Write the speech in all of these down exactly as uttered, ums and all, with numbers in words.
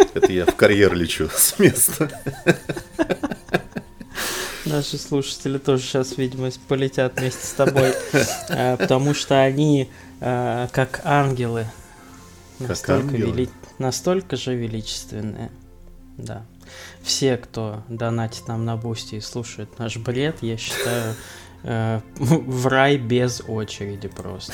Это я в карьер лечу с места. Наши слушатели тоже сейчас, видимо, полетят вместе с тобой, потому что они как ангелы, настолько, вели... настолько же величественные. Да. Все, кто донатит нам на Бусти и слушает наш бред, я считаю, в рай без очереди просто.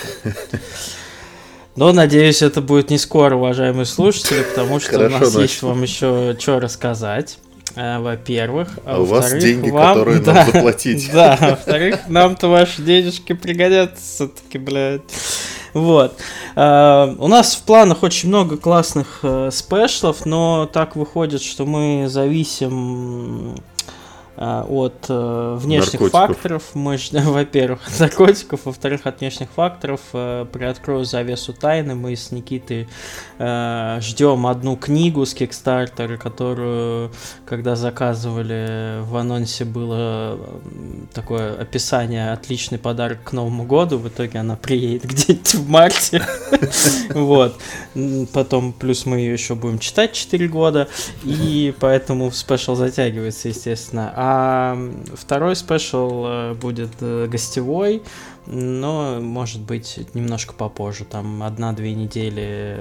Но, надеюсь, это будет не скоро, уважаемые слушатели, потому что Хорошо, у нас значит. есть вам еще что рассказать. Во-первых, а, а у вас деньги, вам... которые да, нам заплатить. Да, во-вторых, нам-то ваши денежки пригодятся таки, блядь. Вот. Uh, у нас в планах очень много классных uh, спешлов, но так выходит, что мы зависим uh, от uh, внешних наркотиков. факторов. Мы, во-первых, от наркотиков, во-вторых, от внешних факторов. Uh, приоткрою завесу тайны. Мы с Никитой uh, ждем одну книгу с Kickstarter, которую, когда заказывали, в анонсе было такое описание: отличный подарок к Новому году. В итоге она приедет где-нибудь в марте. Вот. Потом, плюс мы ее еще будем читать четыре года. И поэтому спешл затягивается, естественно. А второй спешл будет гостевой, но, может быть, немножко попозже. Там одна-две недели,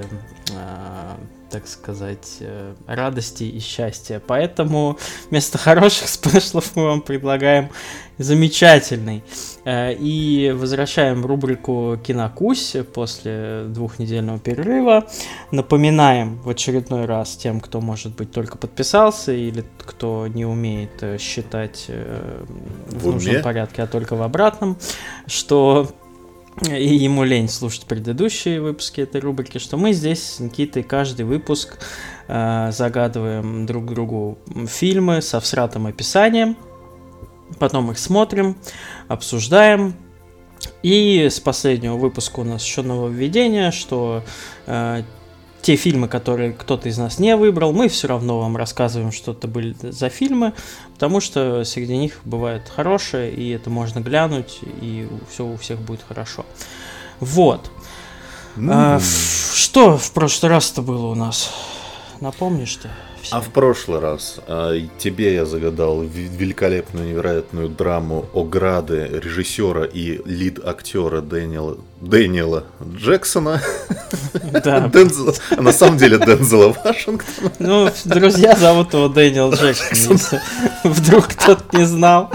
так сказать, радости и счастья. Поэтому вместо хороших спешлов мы вам предлагаем замечательный. И возвращаем рубрику «Кинокусь» после двухнедельного перерыва. Напоминаем в очередной раз тем, кто, может быть, только подписался или кто не умеет считать в, в нужном порядке, а только в обратном, что... и ему лень слушать предыдущие выпуски этой рубрики, что мы здесь с Никитой каждый выпуск э, загадываем друг другу фильмы со всратым описанием, потом их смотрим, обсуждаем. И с последнего выпуска у нас еще нововведение, что э, те фильмы, которые кто-то из нас не выбрал, мы все равно вам рассказываем, что это были за фильмы, потому что среди них бывает хорошее, и это можно глянуть, и все у всех будет хорошо. Вот. Mm. А, что в прошлый раз-то было у нас? Напомнишь ты? А в прошлый раз а, тебе я загадал великолепную, невероятную драму «Ограды» режиссера и лид-актера Дэниела, Дэниела Джексона. Да. Дензел, а на самом деле Дензела Вашингтона. Ну, друзья зовут его Дэниел Джексон, если вдруг кто-то не знал.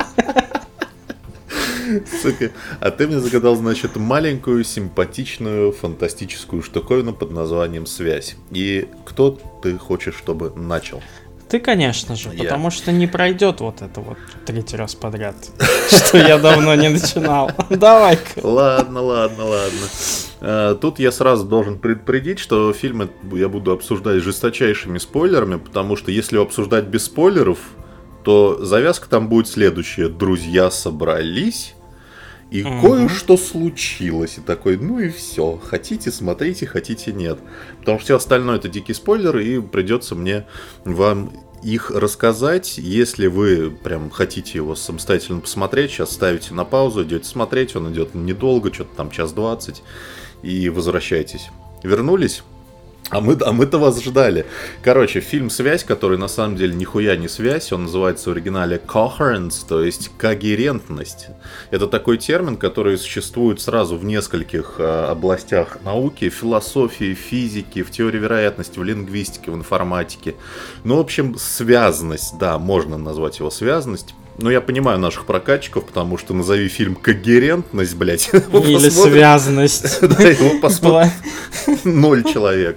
Сука. А ты мне загадал, значит, маленькую, симпатичную, фантастическую штуковину под названием «Связь». И кто ты хочешь, чтобы начал? Ты, конечно же, я. Потому что не пройдет вот это вот третий раз подряд, что я давно не начинал. Давай-ка. Ладно, ладно, ладно. Тут я сразу должен предупредить, что фильмы я буду обсуждать с жесточайшими спойлерами, потому что если обсуждать без спойлеров, то завязка там будет следующая. Друзья собрались, и угу. кое-что случилось. И такой, ну и все. Хотите, смотрите, хотите, нет. Потому что все остальное это дикий спойлер, и придется мне вам их рассказать. Если вы прям хотите его самостоятельно посмотреть, сейчас ставите на паузу, идете смотреть. Он идет недолго, что-то там час двадцать. И возвращайтесь. Вернулись? А, мы, а мы-то вас ждали. Короче, фильм «Связь», который на самом деле нихуя не связь, он называется в оригинале coherence, то есть когерентность. Это такой термин, который существует сразу в нескольких э, областях науки: в философии, в физике, в теории вероятности, в лингвистике, в информатике. Ну, в общем, связность, да, можно назвать его связность. Ну, я понимаю наших прокатчиков, потому что назови фильм «Когерентность», блядь. Или «Связность». Да, его посмотрит ноль человек.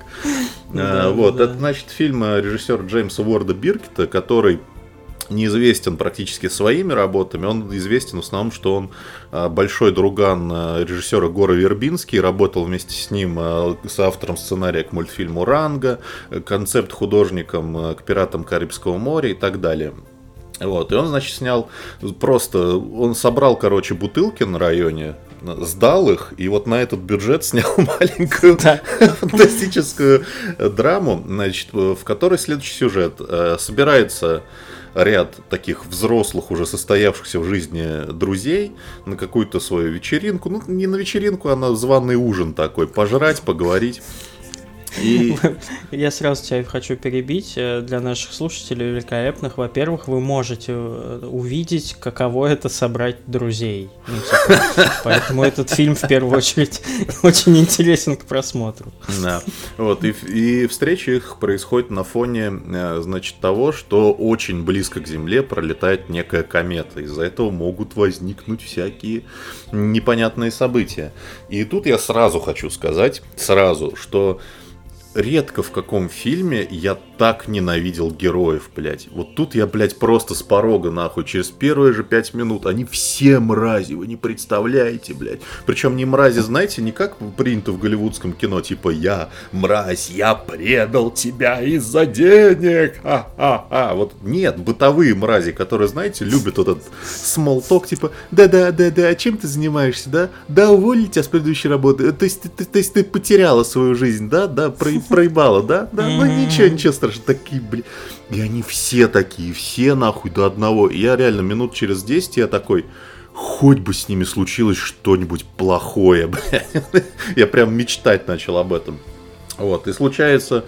Вот, это, значит, фильм режиссера Джеймса Уорда Биркета, который неизвестен практически своими работами. Он известен в основном, что он большой друган режиссера Гора Вербински, работал вместе с ним с автором сценария к мультфильму «Ранго», концепт-художником к «Пиратам Карибского моря» и так далее. Вот, и он, значит, снял просто, он собрал, короче, бутылки на районе, сдал их, и вот на этот бюджет снял маленькую фантастическую драму, значит, в которой следующий сюжет. Собирается ряд таких взрослых, уже состоявшихся в жизни друзей на какую-то свою вечеринку, ну, не на вечеринку, а на званый ужин такой, пожрать, поговорить. И... Я сразу тебя хочу перебить. Для наших слушателей великолепных, во-первых, вы можете увидеть, каково это собрать друзей. Ну, типа, поэтому этот фильм, в первую очередь, очень интересен к просмотру. Да. Вот, и, и встреча их происходит на фоне, значит, того, что очень близко к Земле пролетает некая комета. Из-за этого могут возникнуть всякие непонятные события. И тут я сразу хочу сказать, сразу, что редко в каком фильме я так ненавидел героев, блядь. Вот тут я, блядь, просто с порога, нахуй, через первые же пять минут, они все мрази, вы не представляете, блядь. Причем не мрази, знаете, не как принято в голливудском кино, типа я мразь, я предал тебя из-за денег, а-а-а. Вот нет, бытовые мрази, которые, знаете, любят вот этот смолток, типа да-да-да-да, чем ты занимаешься, да? Да, уволили тебя с предыдущей работы, то есть ты, ты, то есть ты потеряла свою жизнь, да? Да, про проебало, да? Да, ну ничего, ничего страшного. Такие, блин. И они все такие, все нахуй до одного. И я реально минут через десять я такой, хоть бы с ними случилось что-нибудь плохое, блядь. Я прям мечтать начал об этом. Вот, и случается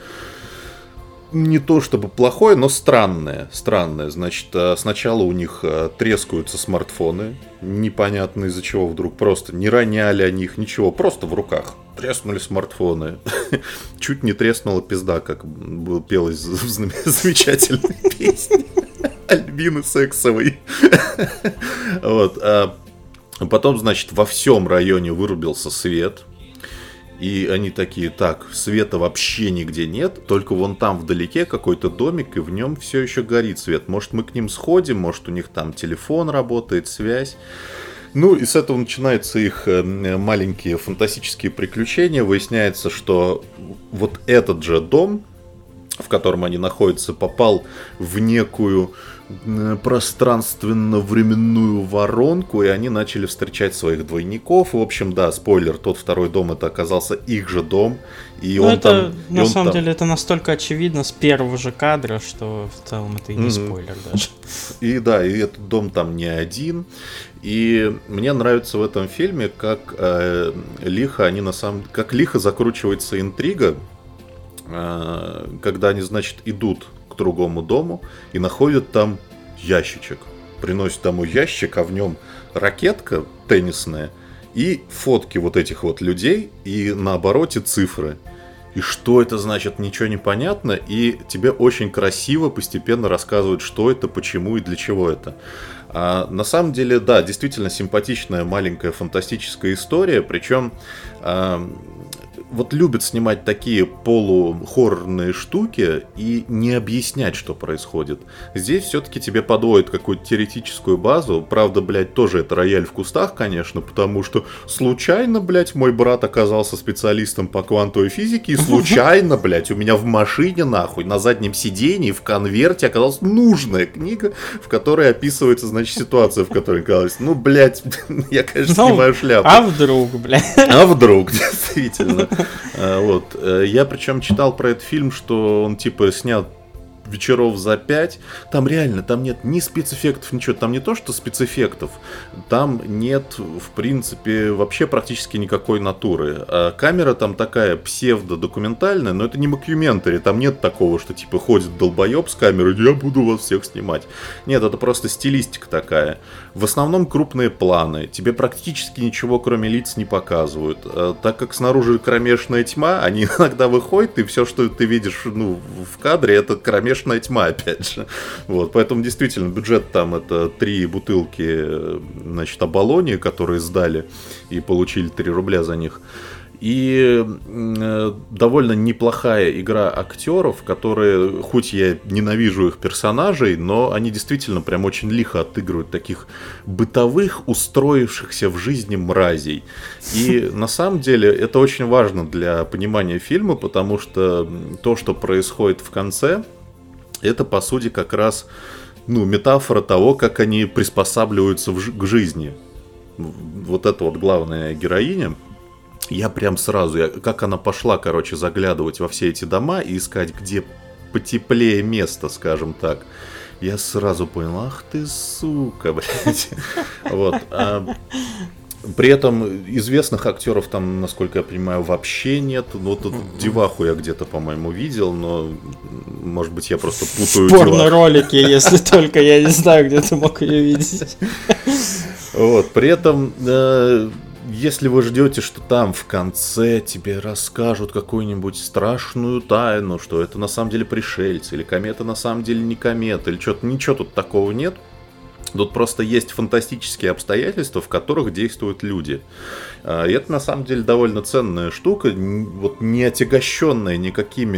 не то чтобы плохое, но странное. Странное. Значит, сначала у них трескаются смартфоны. Непонятно из-за чего вдруг. Просто не роняли они их, ничего. Просто в руках. Треснули смартфоны. Чуть не треснула пизда, как пелось в замечательной песне Альбины Сексовой. Вот. А потом, значит, во всем районе вырубился свет. И они такие, так, света вообще нигде нет, только вон там вдалеке какой-то домик, и в нем все еще горит свет. Может, мы к ним сходим, может, у них там телефон работает, связь. Ну, и с этого начинаются их маленькие фантастические приключения. Выясняется, что вот этот же дом, в котором они находятся, попал в некую пространственно-временную воронку, и они начали встречать своих двойников. И, в общем, да, спойлер, тот второй дом, это оказался их же дом. И ну, он это, там, на он самом там... деле, это настолько очевидно с первого же кадра, что в целом это и не mm-hmm. спойлер даже. И да, и этот дом там не один. И мне нравится в этом фильме, как э, лихо они на самом как лихо закручивается интрига, э, когда они, значит, идут к другому дому и находят там ящичек. Приносят домой ящик, а в нем ракетка теннисная и фотки вот этих вот людей, и на обороте цифры. И что это значит, ничего не понятно, и тебе очень красиво постепенно рассказывают, что это, почему и для чего это. А на самом деле, да, действительно симпатичная маленькая фантастическая история, причем а, вот любят снимать такие полухоррорные штуки и не объяснять, что происходит. Здесь все-таки тебе подводят какую-то теоретическую базу. Правда, блядь, тоже это рояль в кустах, конечно, потому что случайно, блядь, мой брат оказался специалистом по квантовой физике, и случайно, блядь, у меня в машине, нахуй, на заднем сидении в конверте оказалась нужная книга, в которой описывается, значит, ситуация, в которой оказалась. Ну, блядь, я, конечно, ну, снимаю шляпу. А вдруг, блядь? А вдруг, действительно. Вот. Я причем читал про этот фильм, что он типа снят вечеров за пять. Там реально, там нет ни спецэффектов, ничего. Там не то, что спецэффектов. Там нет, в принципе, вообще практически никакой натуры. А камера там такая псевдодокументальная, но это не мокюментари. Там нет такого, что типа ходит долбоеб с камерой, я буду вас всех снимать. Нет, это просто стилистика такая. В основном крупные планы. Тебе практически ничего, кроме лиц, не показывают. А, так как снаружи кромешная тьма, они иногда выходят, и все, что ты видишь, ну, в кадре, это кромешная тьма, опять же. Вот, поэтому действительно бюджет там это три бутылки, значит, оболони, которые сдали и получили три рубля за них. И э, довольно неплохая игра актеров, которые, хоть я ненавижу их персонажей, но они действительно прям очень лихо отыгрывают таких бытовых, устроившихся в жизни мразей. И на самом деле это очень важно для понимания фильма, потому что то, что происходит в конце, это по сути как раз, ну, метафора того, как они приспосабливаются в, к жизни. Вот это вот главная героиня. Я прям сразу, я, как она пошла, короче, заглядывать во все эти дома и искать, где потеплее место, скажем так. Я сразу понял, ах ты сука, блядь. Вот. При этом известных актеров там, насколько я понимаю, вообще нет. Ну, тут деваху я где-то, по-моему, видел, но, может быть, я просто путаю деваху. В порно-ролике, если только, я не знаю, где ты мог ее видеть. Вот, при этом, э, если вы ждете, что там в конце тебе расскажут какую-нибудь страшную тайну, что это на самом деле пришельцы, или комета на самом деле не комета, или что-то, ничего тут такого нет. Тут просто есть фантастические обстоятельства, в которых действуют люди. И это на самом деле довольно ценная штука, вот не отягощенная никакими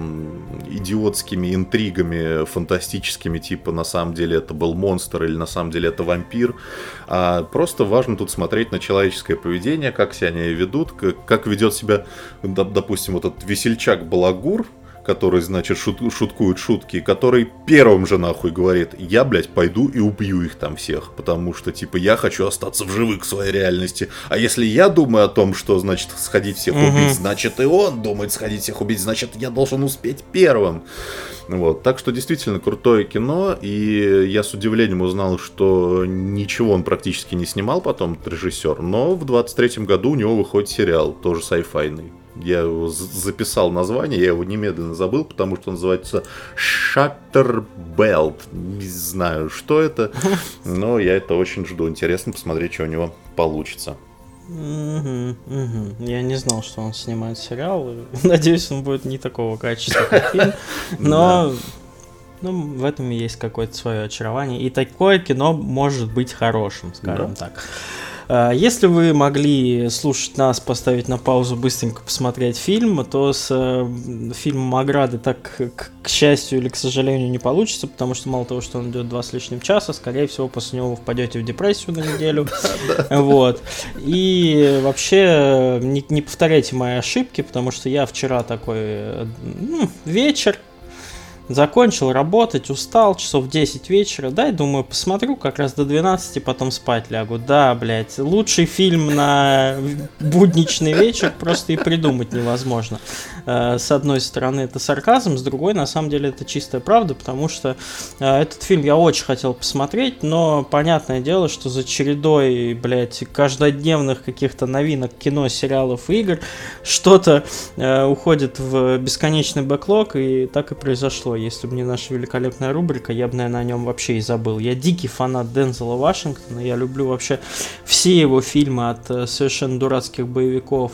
идиотскими интригами фантастическими, типа на самом деле это был монстр или на самом деле это вампир. А просто важно тут смотреть на человеческое поведение, как себя они ведут, как, как ведет себя, допустим, вот этот весельчак Балагур, который, значит, шут, шуткует шутки, который первым же нахуй говорит: я, блядь, пойду и убью их там всех, потому что, типа, я хочу остаться в живых в своей реальности. А если я думаю о том, что, значит, сходить всех mm-hmm. убить, значит, и он думает сходить всех убить, значит, я должен успеть первым. Вот. Так что, действительно, крутое кино, и я с удивлением узнал, что ничего он практически не снимал потом, этот режиссер, но в двадцать третьем году у него выходит сериал, тоже sci-fi-ный. Я его записал название, я его немедленно забыл, потому что он называется Shutter Belt. Не знаю, что это, но я это очень жду. Интересно посмотреть, что у него получится. Угу, угу. Я не знал, что он снимает сериал. Надеюсь, он будет не такого качества, как фильм. Но ну, в этом есть какое-то свое очарование. И такое кино может быть хорошим, скажем да. так. Если вы могли слушать нас, поставить на паузу, быстренько посмотреть фильм, то с э, фильмом «Ограды» так, к, к счастью или к сожалению, не получится, потому что мало того, что он идет два с лишним часа, скорее всего, после него вы впадете в депрессию на неделю. Вот. И вообще не, не повторяйте мои ошибки, потому что я вчера такой ну, вечер, закончил работать, устал, часов десять вечера, дай, думаю, посмотрю как раз до двенадцати, потом спать лягу. Да, блядь, лучший фильм на будничный вечер просто и придумать невозможно. С одной стороны это сарказм, с другой на самом деле это чистая правда, потому что этот фильм я очень хотел посмотреть, но понятное дело, что за чередой, блядь, каждодневных каких-то новинок кино, сериалов, игр что-то уходит в бесконечный бэклог, и так и произошло. Если бы не наша великолепная рубрика, я бы, наверное, о нем вообще и забыл. Я дикий фанат Дензела Вашингтона, я люблю вообще все его фильмы, от совершенно дурацких боевиков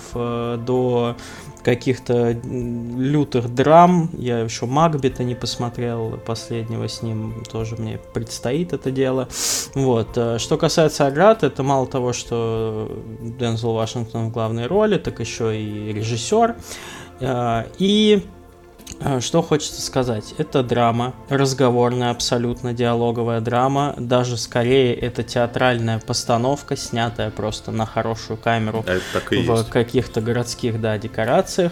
до каких-то лютых драм. Я еще Макбета не посмотрел, последнего с ним тоже мне предстоит это дело. Вот. Что касается «Оград», это мало того, что Дензел Вашингтон в главной роли, так еще и режиссер. И что хочется сказать, это драма, разговорная, абсолютно диалоговая драма, даже скорее это театральная постановка, снятая просто на хорошую камеру в есть. Каких-то городских, да, декорациях.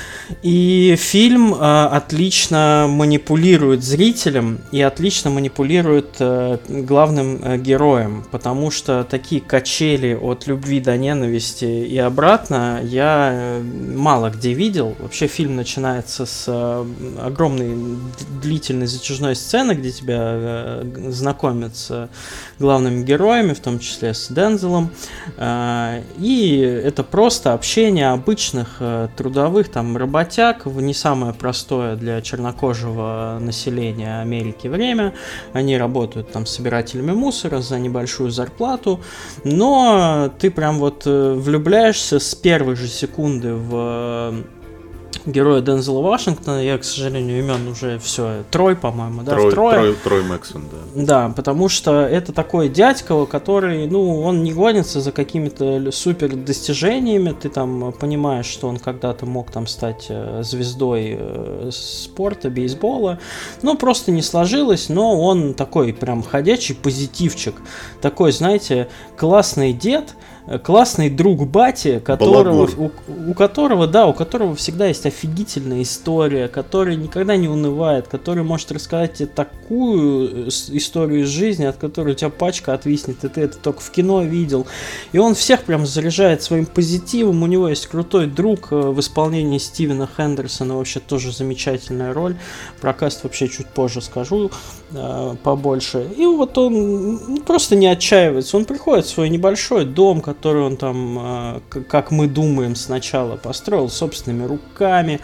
И фильм э, отлично манипулирует зрителем и отлично манипулирует э, главным э, героем, потому что такие качели от любви до ненависти и обратно я э, мало где видел. Вообще фильм начинается с э, огромной длительной затяжной сцены, где тебя э, знакомят с главными героями, в том числе с Дензелом, э, и это просто общение обычных э, трудовых там работников, работяг в не самое простое для чернокожего населения Америки время. Они работают там собирателями мусора за небольшую зарплату, но ты прям вот влюбляешься с первой же секунды в героя Дензела Вашингтона. Я, к сожалению, имен уже все. Трой, по-моему, да? Трой, Трой, Трой, Трой Мэксон, да. Да, потому что это такой дядька, который, ну, он не гонится за какими-то супер достижениями. Ты там понимаешь, что он когда-то мог там стать звездой спорта, бейсбола. Ну, просто не сложилось, но он такой прям ходячий позитивчик. Такой, знаете, классный дед, классный друг бати, которого, у, у которого, да, у которого всегда есть офигительная история, который никогда не унывает, который может рассказать тебе такую историю из жизни, от которой у тебя пачка отвиснет, и ты это только в кино видел. И он всех прям заряжает своим позитивом. У него есть крутой друг в исполнении Стивена Хендерсона, вообще тоже замечательная роль. Про каст вообще чуть позже скажу побольше. И вот он просто не отчаивается. Он приходит в свой небольшой дом, которую он там, как мы думаем сначала, построил собственными руками.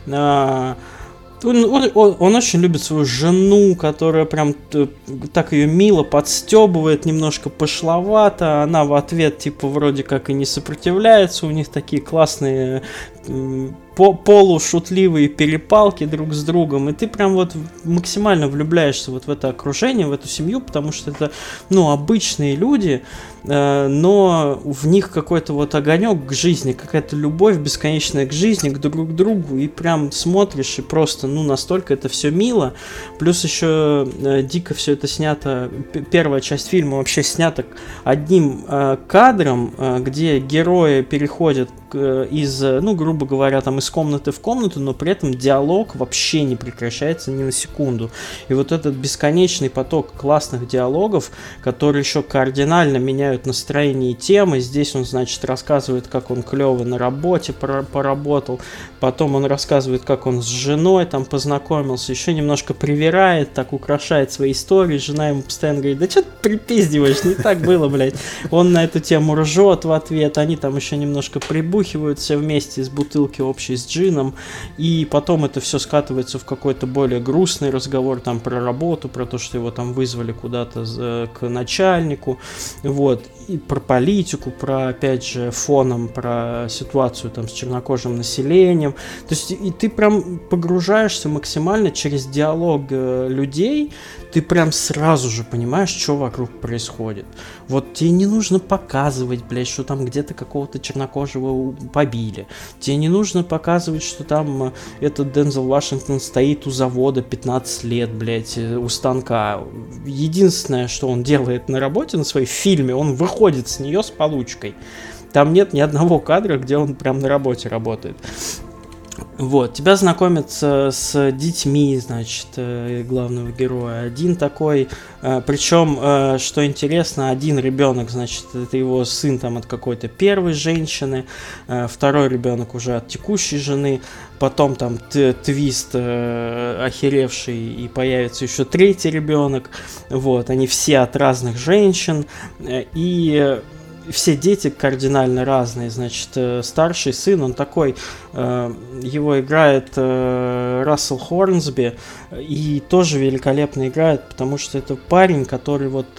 Он, он, он очень любит свою жену, которая прям так ее мило подстебывает, немножко пошловато. Она в ответ типа вроде как и не сопротивляется. У них такие классные по полушутливые перепалки друг с другом, и ты прям вот максимально влюбляешься вот в это окружение, в эту семью, потому что это, ну, обычные люди, э, но в них какой-то вот огонек к жизни, какая-то любовь бесконечная к жизни, к друг другу, и прям смотришь, и просто, ну, настолько это все мило, плюс еще э, дико все это снято, первая часть фильма вообще снята одним э, кадром, э, где герои переходят к, из, ну, грубо говоря, там, из комнаты в комнату, но при этом диалог вообще не прекращается ни на секунду. И вот этот бесконечный поток классных диалогов, которые еще кардинально меняют настроение и темы. Здесь он, значит, рассказывает, как он клево на работе поработал, потом он рассказывает, как он с женой там познакомился, еще немножко привирает, так украшает свои истории. Жена ему постоянно говорит: да что ты припиздиваешь, не так было, блядь. Он на эту тему ржет в ответ, они там еще немножко прибухивают все вместе из бутылки общей с джином, и потом это все скатывается в какой-то более грустный разговор там про работу, про то, что его там вызвали куда-то к начальнику, вот, и про политику, про, опять же, фоном, про ситуацию там с чернокожим населением. То есть и ты прям погружаешься максимально через диалог э, людей, ты прям сразу же понимаешь, что вокруг происходит. Вот тебе не нужно показывать, блядь, что там где-то какого-то чернокожего побили. Тебе не нужно показывать, что там этот Дензел Вашингтон стоит у завода пятнадцать лет, блядь, у станка. Единственное, что он делает на работе, на своей фильме, он выходит с нее с получкой. Там нет ни одного кадра, где он прям на работе работает. Вот, тебя знакомят с, с детьми, значит, главного героя. Один такой, причем, что интересно, один ребенок, значит, это его сын там от какой-то первой женщины, второй ребенок уже от текущей жены, потом там твист охеревший, и появится еще третий ребенок. Вот, они все от разных женщин, и все дети кардинально разные. Значит, старший сын, он такой, его играет Рассел Хорнсби, и тоже великолепно играет, потому что это парень, который вот,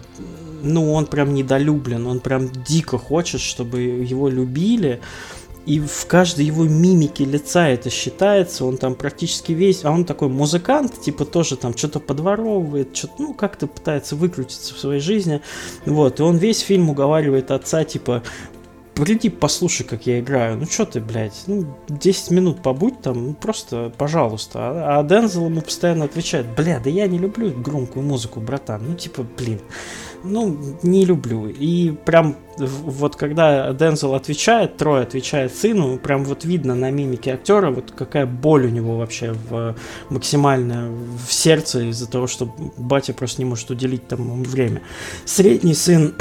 ну, он прям недолюблен, он прям дико хочет, чтобы его любили. И в каждой его мимике лица это считается, он там практически весь, а он такой музыкант, типа тоже там что-то подворовывает, что-то, ну, как-то пытается выкрутиться в своей жизни, вот, и он весь фильм уговаривает отца, типа: приди, послушай, как я играю, ну что ты, блядь, ну, десять минут побудь там, ну, просто, пожалуйста, а, а Дензел ему постоянно отвечает: бля, да я не люблю громкую музыку, братан, ну, типа, блин, ну, не люблю. И прям вот когда Дензел отвечает, Трой отвечает сыну, прям вот видно на мимике актера, вот какая боль у него вообще в, максимально в сердце из-за того, что батя просто не может уделить тому время. Средний сын,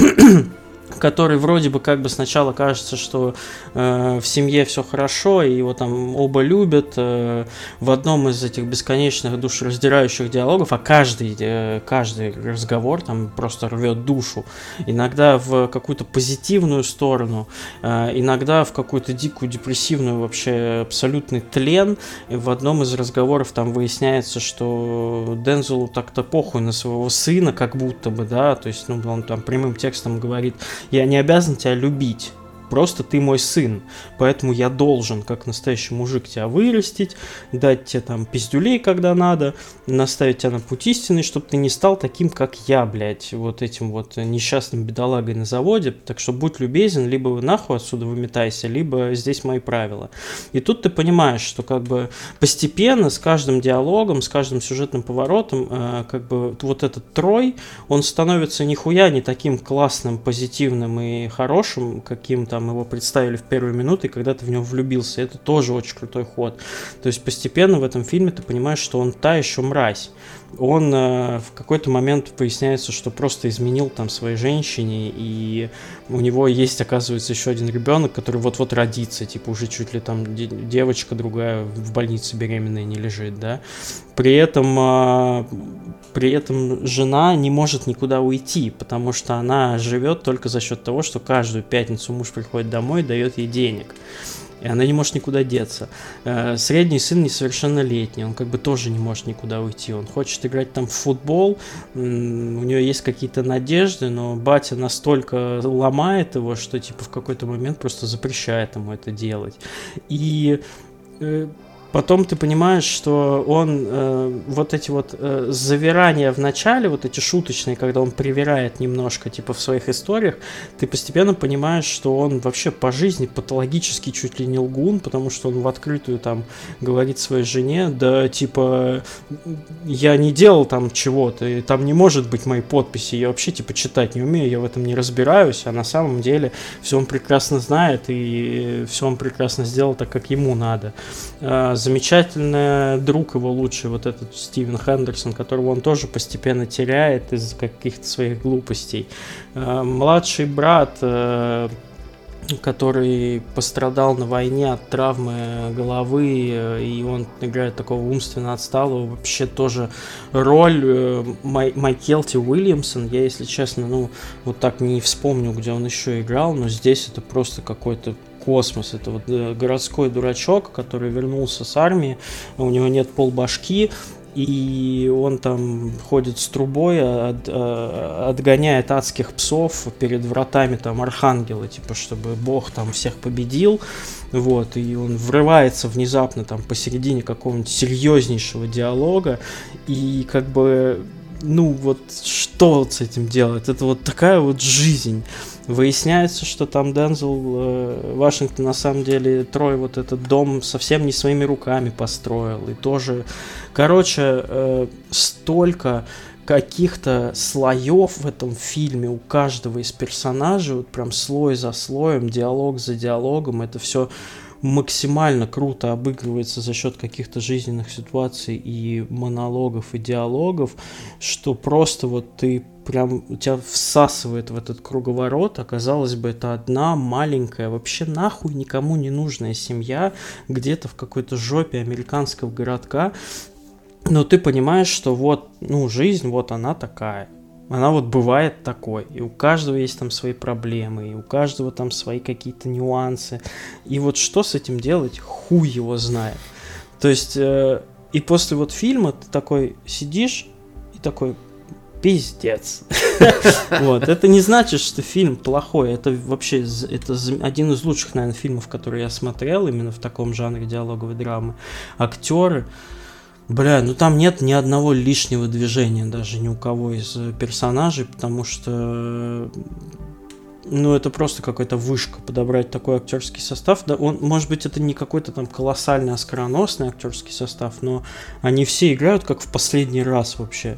который вроде бы как бы сначала кажется, что э, в семье все хорошо, и его там оба любят, э, в одном из этих бесконечных душераздирающих диалогов, а каждый, э, каждый разговор там просто рвет душу, иногда в какую-то позитивную сторону, э, иногда в какую-то дикую депрессивную, вообще абсолютный тлен. И в одном из разговоров там выясняется, что Дензелу так-то похуй на своего сына, как будто бы, да, то есть, ну, он там прямым текстом говорит: я не обязан тебя любить, просто ты мой сын, поэтому я должен, как настоящий мужик, тебя вырастить, дать тебе там пиздюлей, когда надо, наставить тебя на путь истинный, чтобы ты не стал таким, как я, блядь, вот этим вот несчастным бедолагой на заводе. Так что будь любезен, либо нахуй отсюда выметайся, либо здесь мои правила. И тут ты понимаешь, что как бы постепенно, с каждым диалогом, с каждым сюжетным поворотом, э, как бы вот этот Трой, он становится нихуя не таким классным, позитивным и хорошим, каким там его представили в первые минуты, когда ты в него влюбился. Это тоже очень крутой ход. То есть постепенно в этом фильме ты понимаешь, что он та еще мразь. Он э, в какой-то момент выясняется, что просто изменил там своей женщине, и у него есть, оказывается, еще один ребенок, который вот-вот родится, типа уже чуть ли там де- девочка другая в больнице беременная не лежит, да. При этом э, при этом жена не может никуда уйти, потому что она живет только за счет того, что каждую пятницу муж приходит домой и дает ей денег. И она не может никуда деться. Средний сын несовершеннолетний, он как бы тоже не может никуда уйти. Он хочет играть там в футбол, у него есть какие-то надежды, но батя настолько ломает его, что типа в какой-то момент просто запрещает ему это делать. И потом ты понимаешь, что он э, вот эти вот э, завирания в начале, вот эти шуточные, когда он привирает немножко, типа в своих историях, ты постепенно понимаешь, что он вообще по жизни патологически чуть ли не лгун, потому что он в открытую там говорит своей жене, да типа я не делал там чего-то, и там не может быть моей подписи, я вообще типа читать не умею, я в этом не разбираюсь, а на самом деле все он прекрасно знает, и все он прекрасно сделал так, как ему надо. Замечательный друг его лучший, вот этот Стивен Хендерсон, которого он тоже постепенно теряет из-за каких-то своих глупостей. Младший брат, который пострадал на войне от травмы головы, и он играет такого умственно отсталого, вообще тоже роль Май- Майкелти Уильямсон, я, если честно, ну, вот так не вспомню, где он еще играл, но здесь это просто какой-то космос. Это вот городской дурачок, который вернулся с армии, у него нет полбашки, и он там ходит с трубой, от, отгоняет адских псов перед вратами там архангела, типа, чтобы бог там всех победил, вот, и он врывается внезапно там посередине какого-нибудь серьезнейшего диалога, и как бы, ну вот, что вот с этим делать? Это вот такая вот жизнь. Выясняется, что там Дензел э, Вашингтон на самом деле Трой вот этот дом совсем не своими руками построил. И тоже, короче, э, столько каких-то слоев в этом фильме у каждого из персонажей, вот прям слой за слоем, диалог за диалогом, это все максимально круто обыгрывается за счет каких-то жизненных ситуаций и монологов, и диалогов, что просто вот ты прям, у тебя всасывает в этот круговорот, а казалось бы, это одна маленькая, вообще нахуй никому не нужная семья, где-то в какой-то жопе американского городка, но ты понимаешь, что вот, ну, жизнь, вот она такая. Она вот бывает такой, и у каждого есть там свои проблемы, и у каждого там свои какие-то нюансы, и вот что с этим делать, хуй его знает. То есть, э, и после вот фильма ты такой сидишь и такой, пиздец. Вот, это не значит, что фильм плохой, это вообще, это один из лучших, наверное, фильмов, которые я смотрел, именно в таком жанре диалоговой драмы. Актеры, бля, ну там нет ни одного лишнего движения даже ни у кого из персонажей, потому что, ну, это просто какая-то вышка подобрать такой актерский состав. Да, он, может быть, это не какой-то там колоссальный оскароносный актерский состав, но они все играют как в последний раз вообще.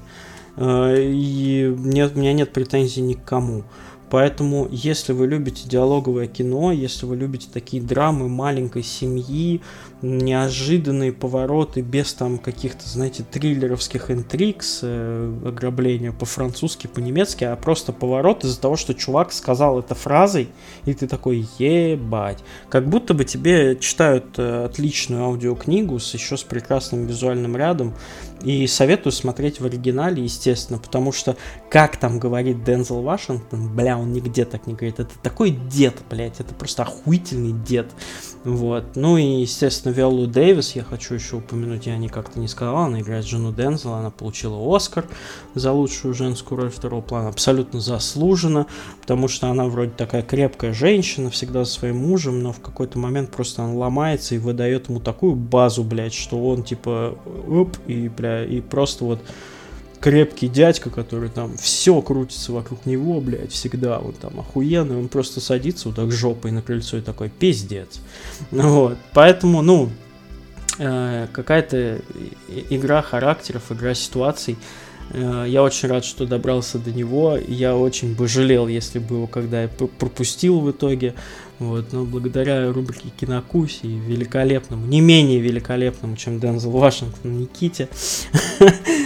И нет, у меня нет претензий ни к кому. Поэтому, если вы любите диалоговое кино, если вы любите такие драмы маленькой семьи, неожиданные повороты без там каких-то, знаете, триллеровских интриг с э, ограбления по-французски, по-немецки, а просто поворот из-за того, что чувак сказал это фразой, и ты такой, ебать. Как будто бы тебе читают э, отличную аудиокнигу с еще с прекрасным визуальным рядом, и советую смотреть в оригинале, естественно, потому что, как там говорит Дензел Вашингтон, бля, он нигде так не говорит, это такой дед, блядь, это просто охуительный дед, вот. Ну и, естественно, Виолу Дэвис я хочу еще упомянуть, я не как-то не сказала, она играет жену Дензела, она получила Оскар за лучшую женскую роль второго плана, абсолютно заслуженно, потому что она вроде такая крепкая женщина, всегда со своим мужем, но в какой-то момент просто она ломается и выдает ему такую базу, блядь, что он типа, оп, и, бля, и просто вот крепкий дядька, который там все крутится вокруг него, блядь, всегда, он там охуенный, он просто садится вот так жопой на крыльцо и такой, пиздец. Вот, поэтому, ну, э, какая-то игра характеров, игра ситуаций. Э, я очень рад, что добрался до него, я очень бы жалел, если бы его когда я пропустил в итоге. Вот, но благодаря рубрике «Кинокусь» и великолепному, не менее великолепному, чем Дензел Вашингтон, Никите,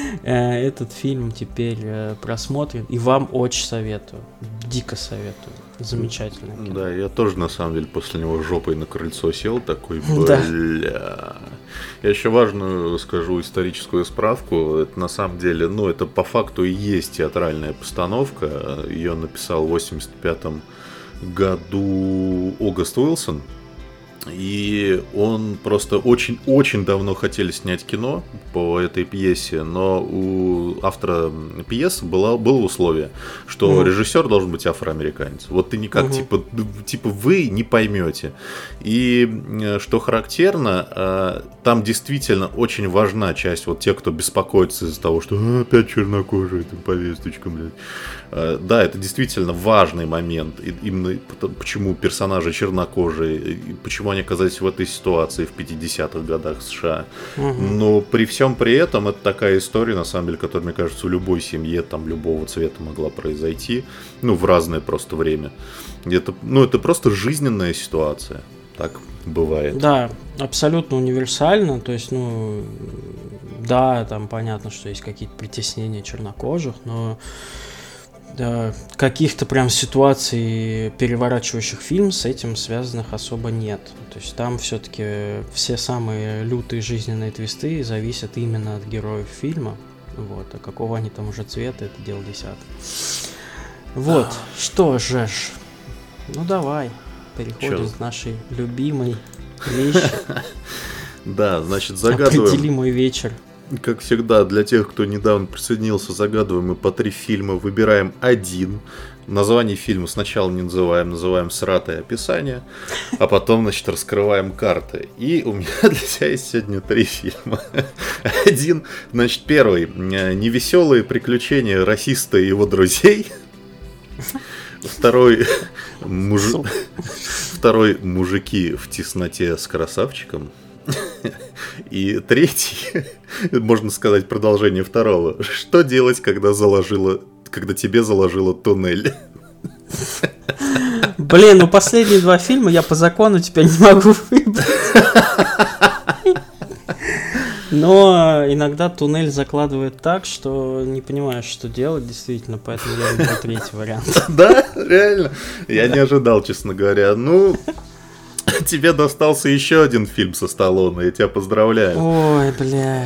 этот фильм теперь просмотрен, и вам очень советую, дико советую. Замечательно. Да, я тоже, на самом деле, после него жопой на крыльцо сел, такой, бля. Да. Я еще важную скажу историческую справку. Это, на самом деле, ну, это по факту и есть театральная постановка. Ее написал в восемьдесят пятом году Огаст Уилсон. И он просто очень-очень давно хотели снять кино по этой пьесе, но у автора пьесы было, было условие, что угу. режиссер должен быть афроамериканец. Вот ты никак, угу. типа, типа, вы не поймете. И что характерно, там действительно очень важна часть, вот те, кто беспокоится из-за того, что а, опять чернокожие, там повесточка, блядь. Да, это действительно важный момент. И именно почему персонажи чернокожие, почему они оказались в этой ситуации в пятидесятых годах США. Угу. Но при всем при этом это такая история, на самом деле, которая, мне кажется, у любой семье там любого цвета могла произойти. Ну, в разное просто время. Это, ну, это просто жизненная ситуация. Так бывает. Да, абсолютно универсально. То есть, ну, да, там понятно, что есть какие-то притеснения чернокожих, но да, каких-то прям ситуаций, переворачивающих фильм, с этим связанных особо нет. То есть там все-таки все самые лютые жизненные твисты зависят именно от героев фильма. Вот, а какого они там уже цвета, это дело десятое. Вот, что же ж. Ну давай, переходим Чё? к нашей любимой вещи. Да, значит, загадываем. Определи мой вечер. Как всегда, для тех, кто недавно присоединился, загадываем мы по три фильма, выбираем один. Название фильма сначала не называем, называем сратое описание, а потом, значит, раскрываем карты. И у меня для тебя есть сегодня три фильма. Один, значит, первый. Невеселые приключения расиста и его друзей. Второй, муж... Второй мужики в тесноте с красавчиком. И третий, можно сказать, продолжение второго. Что делать, когда заложило, когда тебе заложило туннель? Блин, ну последние два фильма я по закону теперь не могу выбрать. Но иногда туннель закладывает так, что не понимаешь, что делать, действительно, поэтому я выберу третий вариант. Да, реально? Я не ожидал, честно говоря. Ну, тебе достался еще один фильм со Сталлоне, я тебя поздравляю. Ой, бля.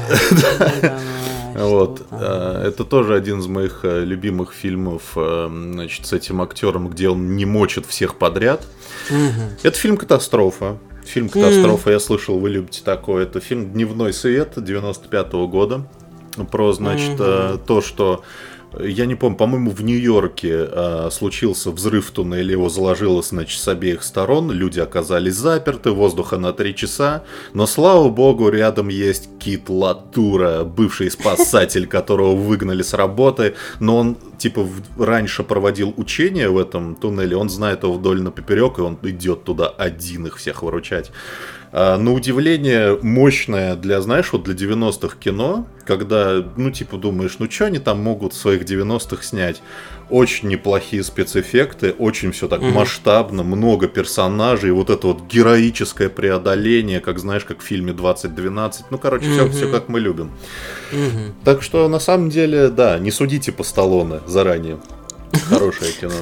Вот, это тоже один из моих любимых фильмов, значит, с этим актером, где он не мочит всех подряд. Это фильм «Катастрофа». Фильм «Катастрофа», mm. я слышал, вы любите такое. Это фильм «Дневной свет» девяносто пятого года. Про, значит, mm-hmm. то, что... Я не помню, по-моему, в Нью-Йорке а, случился взрыв в туннеле, его заложило, значит, с обеих сторон, люди оказались заперты, воздуха на три часа, но, слава богу, рядом есть Кит Латура, бывший спасатель, которого выгнали с работы, но он, типа, в... раньше проводил учения в этом туннеле, он знает его вдоль на поперек, и он идет туда один их всех выручать. А, на удивление мощное для, знаешь, вот для девяностых кино, когда, ну, типа, думаешь, ну, что они там могут в своих девяностых снять? Очень неплохие спецэффекты, очень все так mm-hmm. масштабно, много персонажей, вот это вот героическое преодоление, как, знаешь, как в фильме двадцать двенадцать, ну, короче, mm-hmm. все, все как мы любим. Mm-hmm. Так что, на самом деле, да, не судите по Сталлоне заранее. Хорошее кино.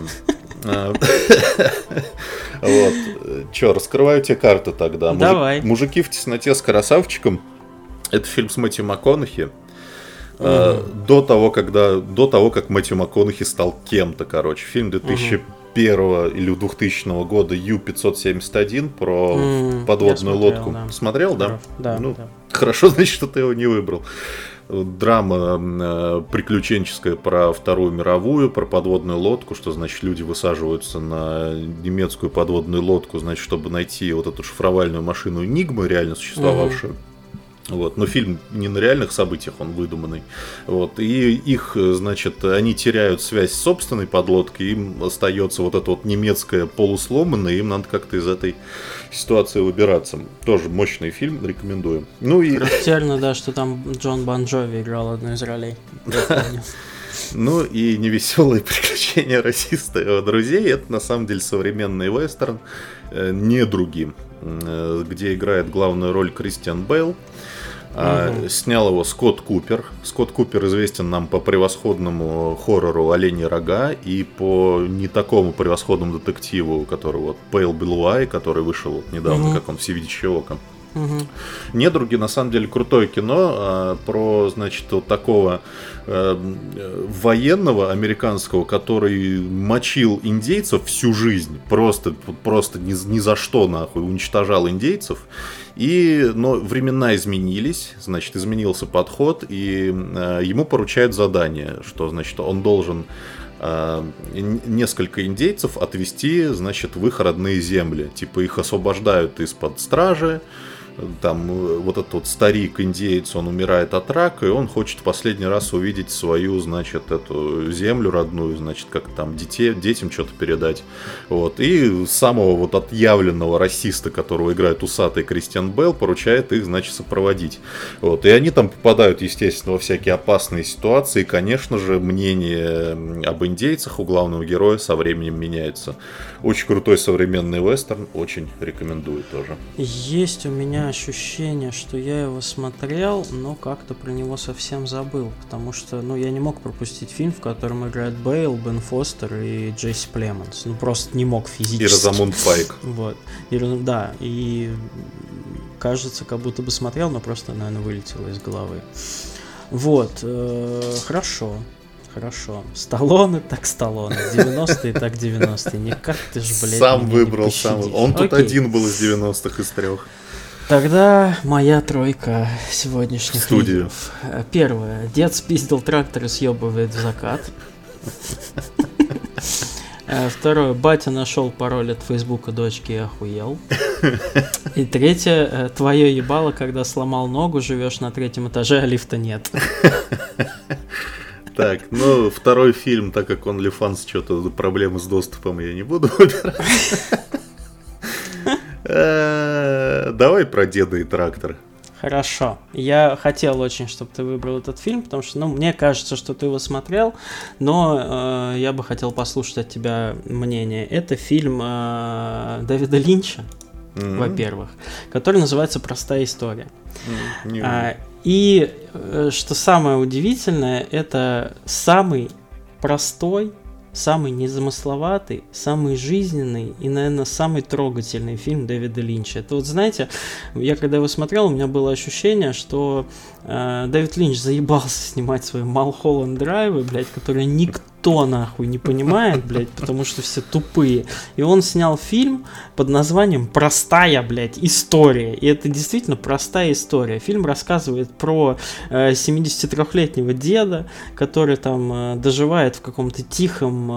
Вот. Че, раскрываю тебе карты тогда. Давай. «Мужики в тесноте с красавчиком». Это фильм с Мэттью МакКонахи. Mm-hmm. До того, когда, до того, как Мэттью МакКонахи стал кем-то, короче. Фильм две тысячи первого mm-hmm. или двухтысячного года Ю пятьсот семьдесят один про mm-hmm. подводную смотрел, лодку. Да. Смотрел, да? Да, ну, да. Хорошо, значит, что ты его не выбрал. Драма э, приключенческая про Вторую мировую, про подводную лодку, что, значит, люди высаживаются на немецкую подводную лодку, значит, чтобы найти вот эту шифровальную машину Энигму, реально существовавшую. Mm-hmm. Вот. Но фильм не на реальных событиях, он выдуманный. Вот. И их, значит, они теряют связь с собственной подлодкой, им остается вот эта вот немецкая полусломанная, им надо как-то из этой ситуации выбираться. Тоже мощный фильм, рекомендую. Ну и... Характерно, да, что там Джон Бон Джови играл одну из ролей. Ну и «Невеселые приключения расиста и его друзей». Это на самом деле современный вестерн, «Недруги», где играет главную роль Кристиан Бейл. Uh-huh. А, снял его Скотт Купер. Скотт Купер известен нам по превосходному хоррору «Оленьи рога» и по не такому превосходному детективу, который вот Pale Blue Eye, который вышел вот недавно, uh-huh. как он «Всевидящее око». Угу. «Недруги» на самом деле крутое кино а, про, значит, вот такого а, военного американского, который мочил индейцев всю жизнь, просто, просто ни, ни за что нахуй уничтожал индейцев. И, но времена изменились, значит, изменился подход, и а, ему поручают задание, что, значит, он должен а, несколько индейцев отвезти, значит, в их родные земли. Типа их освобождают из-под стражи. Там вот этот вот старик-индеец, он умирает от рака, и он хочет в последний раз увидеть свою, значит, эту землю родную, значит, как там детей, детям что-то передать. Вот. И самого вот отъявленного расиста, которого играет усатый Кристиан Бейл, поручает их, значит, сопроводить. Вот. И они там попадают, естественно, во всякие опасные ситуации, и, конечно же, мнение об индейцах у главного героя со временем меняется. Очень крутой современный вестерн, очень рекомендую тоже. Есть у меня ощущение, что я его смотрел, но как-то про него совсем забыл, потому что, ну, я не мог пропустить фильм, в котором играет Бейл, Бен Фостер и Джесси Племонс. Ну, просто не мог физически. И Розамунд Пайк. Вот. И, да, и кажется, как будто бы смотрел, но просто, наверное, вылетело из головы. Вот, э, хорошо. Хорошо. Сталлоне так Сталлоне. девяностые так девяностые. Никак ты ж, блядь, сам выбрал, сам. Он тут Окей. один был из девяностых, из трех. Тогда моя тройка сегодняшних Студию. фильмов. Первое. Дед спиздил трактор и съебывает в закат. Второе. Батя нашел пароль от Фейсбука дочки и охуел. И третье. Твое ебало, когда сломал ногу, живешь на третьем этаже, а лифта нет. Так, ну, второй фильм, так как он Лифанс, что-то проблемы с доступом я не буду выбирать. Давай про «Деда и трактор». Хорошо. Я хотел очень, чтобы ты выбрал этот фильм, потому что, ну, мне кажется, что ты его смотрел, но э, я бы хотел послушать от тебя мнение. Это фильм э, Дэвида Линча, mm-hmm. во-первых, который называется «Простая история». Mm-hmm. А, и э, что самое удивительное, это самый простой, самый незамысловатый, самый жизненный и, наверное, самый трогательный фильм Дэвида Линча. Это вот, знаете, я когда его смотрел, у меня было ощущение, что э, Дэвид Линч заебался снимать свои Малхолланд драйвы, блядь, которые никто нахуй не понимает, блядь, потому что все тупые. И он снял фильм под названием «Простая, блядь, история». И это действительно простая история. Фильм рассказывает про э, семидесятитрёхлетнего деда, который там э, доживает в каком-то тихом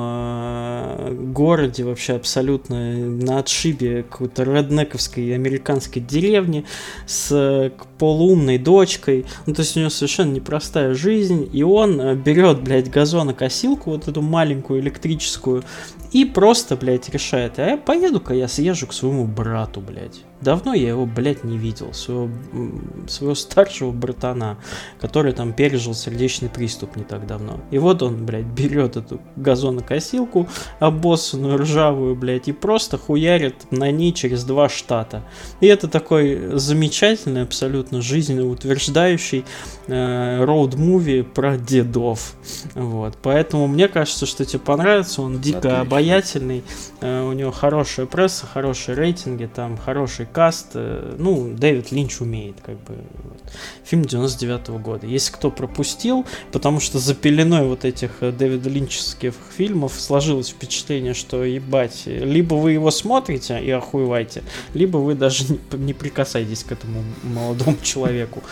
э, городе, вообще абсолютно на отшибе какой-то реднековской американской деревни с э, полуумной дочкой. Ну, то есть у него совершенно непростая жизнь. И он э, берет, блядь, газонокосилку, вот эту маленькую электрическую, и просто, блядь, решает, а я поеду-ка я съезжу к своему брату, блядь. Давно я его, блядь, не видел, своего, своего старшего братана, который там пережил сердечный приступ не так давно. И вот он, блядь, берет эту газонокосилку, обоссанную, ржавую, блядь, и просто хуярит на ней через два штата. И это такой замечательный, абсолютно жизнеутверждающий э, роуд-муви про дедов. Вот. Поэтому мне кажется, что тебе понравится, он дико Отлично. обаятельный, э, у него хорошая пресса, хорошие рейтинги, там хороший каст, э, ну, Дэвид Линч умеет, как бы. Вот. Фильм девяносто девятого года. Если кто пропустил, потому что за пеленой вот этих Дэвида Линчевских фильмов сложилось впечатление, что, ебать, либо вы его смотрите и охуеваете, либо вы даже не, не прикасаетесь к этому молодому человеку.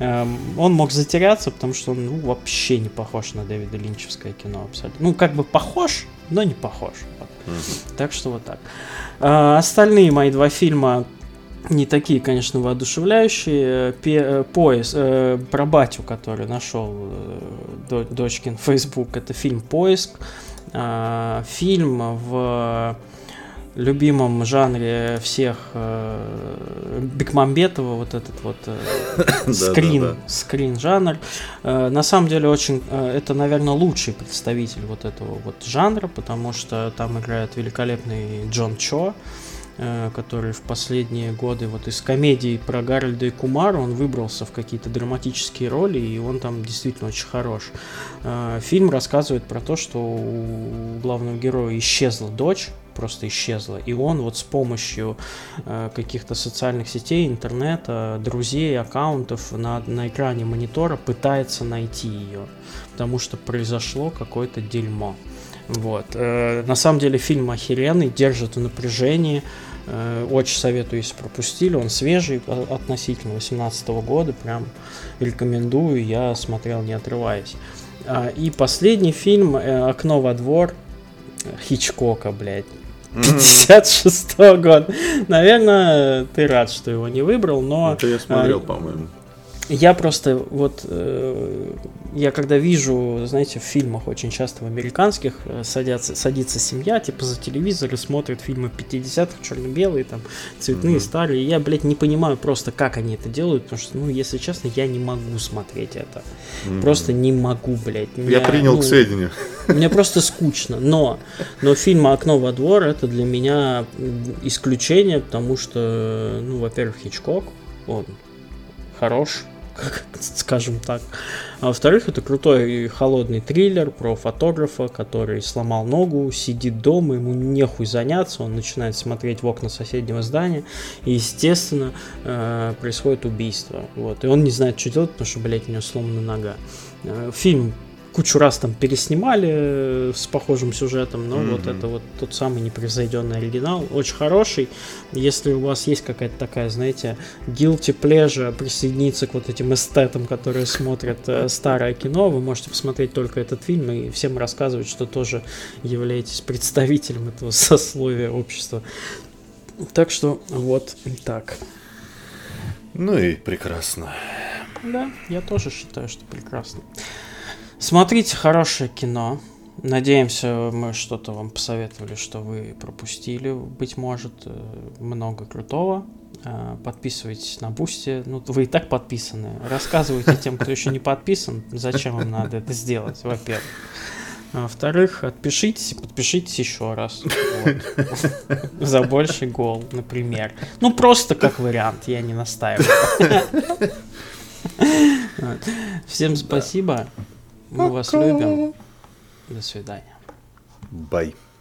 Он мог затеряться, потому что он, ну, вообще не похож на Дэвида Линчевское кино абсолютно. Ну, как бы похож, но не похож. Вот. Mm-hmm. Так что вот так. А, остальные мои два фильма не такие, конечно, воодушевляющие. Пе- поиск э, про батю, который нашел э, дочкин Facebook, это фильм «Поиск». Э, фильм в любимом жанре всех э, Бекмамбетова, вот этот вот э, скрин, скрин жанр. Э, на самом деле очень, э, это, наверное, лучший представитель вот этого вот жанра, потому что там играет великолепный Джон Чо. который в последние годы вот из комедий про Гарольда и Кумара он выбрался в какие-то драматические роли, и он там действительно очень хорош. Фильм рассказывает про то, что у главного героя исчезла дочь, просто исчезла, и он вот с помощью каких-то социальных сетей, интернета, друзей, аккаунтов на, на экране монитора пытается найти ее, потому что произошло какое-то дерьмо. Вот. Э, на самом деле фильм охеренный, держит в напряжении. Э, очень советую, если пропустили. Он свежий относительно восемнадцатого года. Прям рекомендую. Я смотрел, не отрываясь. А, и последний фильм э, «Окно во двор» Хичкока, блядь. пятьдесят шестого года. Наверное, ты рад, что его не выбрал, но... Это я смотрел, а, по-моему. Я просто вот, э, я когда вижу, знаете, в фильмах очень часто в американских э, садятся, садится семья, типа за телевизор и смотрит фильмы пятидесятых, черно-белые, там, цветные, mm-hmm. старые, и я, блядь, не понимаю просто, как они это делают, потому что, ну, если честно, я не могу смотреть это. Mm-hmm. Просто не могу, блядь. Меня, я принял ну, к сведению. Мне просто скучно, но, но фильм «Окно во двор» это для меня исключение, потому что, ну, во-первых, Хичкок, он хорош, скажем так. А во-вторых, это крутой и холодный триллер про фотографа, который сломал ногу, сидит дома, ему нехуй заняться, он начинает смотреть в окна соседнего здания, и, естественно, э, происходит убийство. Вот. И он не знает, что делать, потому что, блядь, у него сломана нога. Э, фильм кучу раз там переснимали с похожим сюжетом, но mm-hmm. вот это вот тот самый непревзойденный оригинал, очень хороший. Если у вас есть какая-то такая, знаете, guilty pleasure, присоединиться к вот этим эстетам, которые смотрят э, старое кино, вы можете посмотреть только этот фильм и всем рассказывать, что тоже являетесь представителем этого сословия общества. Так что вот так. Ну и прекрасно. Да, я тоже считаю, что прекрасно. Смотрите хорошее кино. Надеемся, мы что-то вам посоветовали, что вы пропустили. Быть может, много крутого. Подписывайтесь на Бусти. Ну, вы и так подписаны. Рассказывайте тем, кто еще не подписан, зачем вам надо это сделать, во-первых. А во-вторых, отпишитесь и подпишитесь еще раз. Вот. За больший гол, например. Ну, просто как вариант, я не настаиваю. Всем спасибо. Мы вас любим. До свидания. Бай.